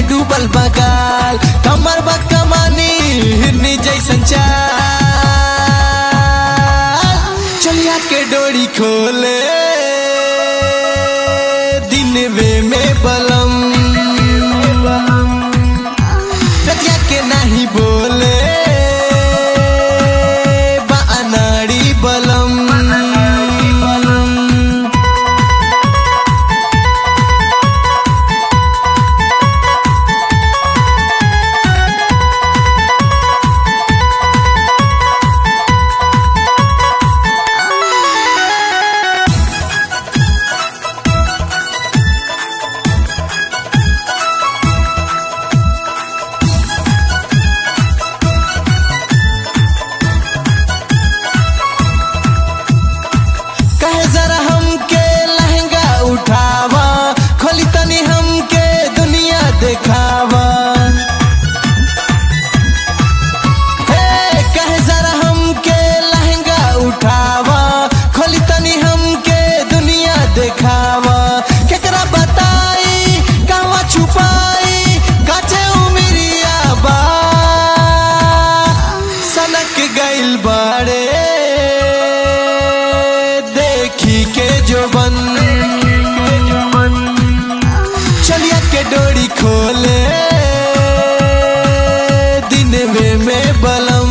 डूबल बगाल कमर बा कमानी हिरनी जैसन चाल चलिया के डोरी खोले दिनवे में बलम रतिया के नहीं बोले बा अनाड़ी बलम जरा हमके लहंगा उठावा खोली तनी हमके दुनिया दिखावा कहे जरा हमके लहंगा उठावा खोली तनी हमके दुनिया दिखावा केकरा बताई कहवा छुपाई काचे उमिरिया बा सनक गइल बाड़े के जो बन चलिया के डोरी खोले दिनवे में बलम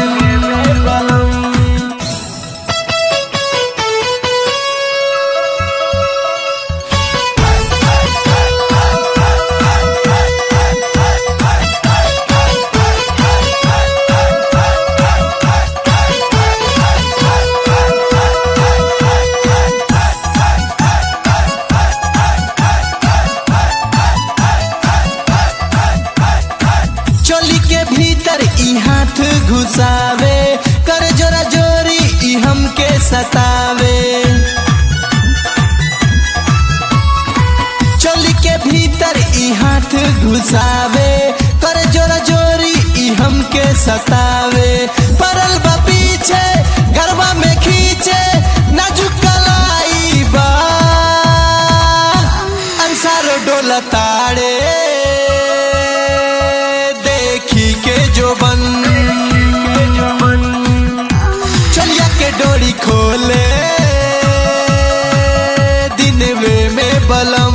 चोली के भीतर ई हाथ घुसावे कर जोरा जोरी ई हमके सतावे चोली के भीतर ई हाथ घुसावे कर जोरा जोरी ई हमके सतावे परल बा पीछे गरबा में खींचे नाजुक कलाई बा अंसारो डोला ताड़े के जो बन चलिया के डोरी खोले दिनवे में बलम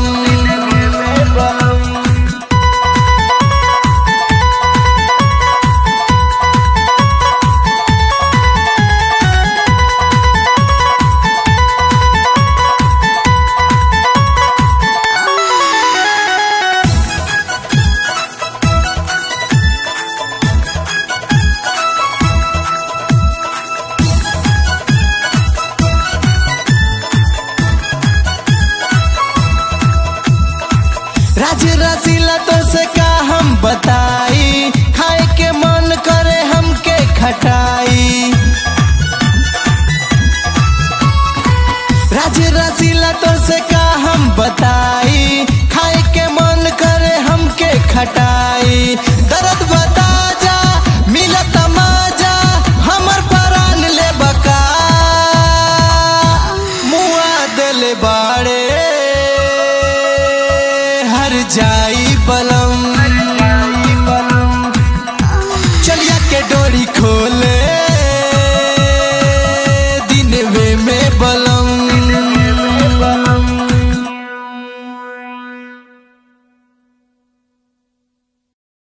राज रसीला तो से का हम बताई खाए के मन करे हमके खटाई राज रसीला तो से का हम बताई खाए के मन करे हमके खटाई दर्द बता जा मिलत मजा हमर परान ले बका मुआ दिल बाड़े हर जाई बलम